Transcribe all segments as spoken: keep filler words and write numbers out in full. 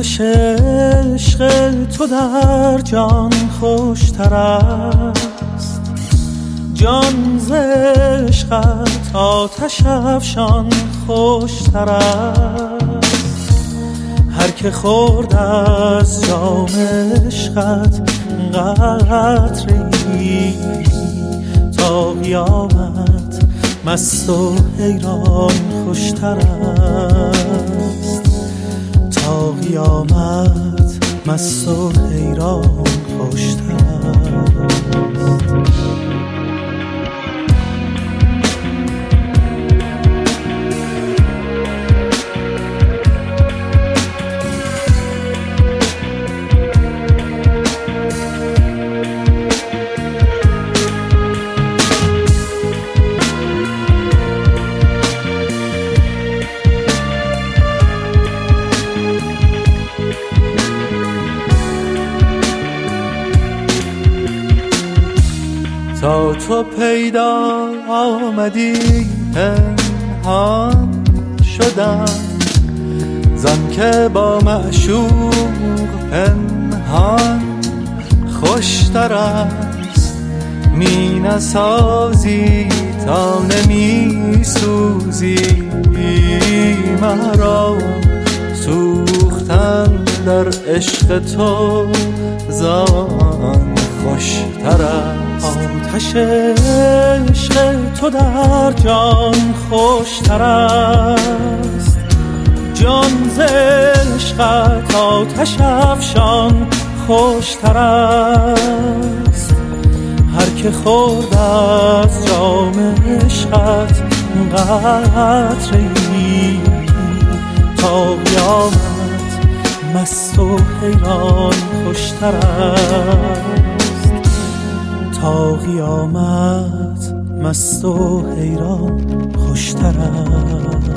آتش عشق تو در جان خوشتر است، جان ز عشقت آتش افشان خوشتر است. هر که خورد از جام عشقت قطره‌ای تا قیامت مست و حیران خوشتر است، تا قیامت مست و حیران خوشتر است. تا تو پیدا آمدی پنهان شدم، زن که با معشوق پنهان خوشتر است. می نسازی تا نمی سوزی مرا، سوختن در عشق تو زان خوشتر است. آتش عشق تو در جان خوشتر است، جان ز عشقت آتش افشان خوشتر است. هر که خورد از جام عشقت قطره‌ای تا قیامت مست و حیران خوشتر است، تا قیامت مست و حیران خوشتر است.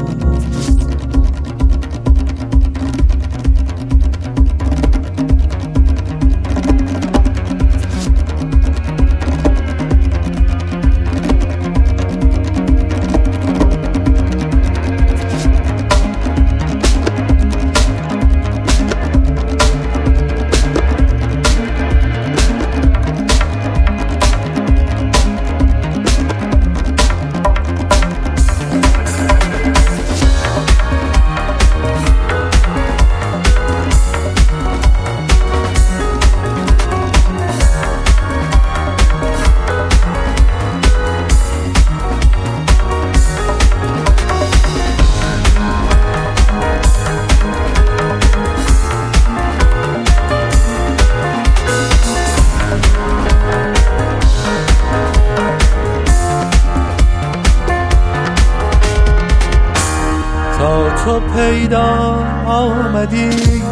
تا تو پیدا آمدی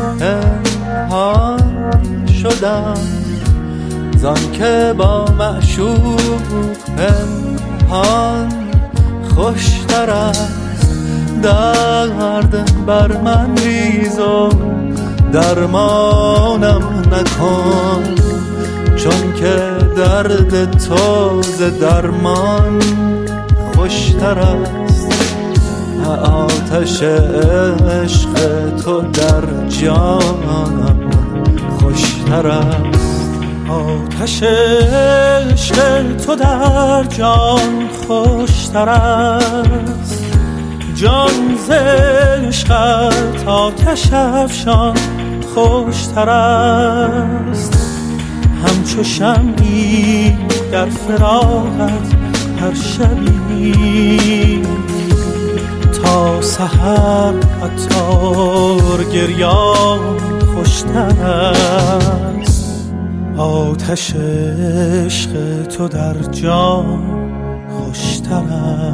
پنهان شدم، زان که با معشوق پنهان خوشتر است. درد بر من ریز و درمانم نکن، چون که درد تو ز درمان خوشتر است. آتش عشق تو در جانم خوشتر است، آتش عشق تو در جان خوشتر است، جان ز عشقت آتش افشان خوشتر است. همچو شمعی در فراقت هر شبی تا سحر عطار گریان خوشتر است، آتش عشق تو در جان خوشتر است.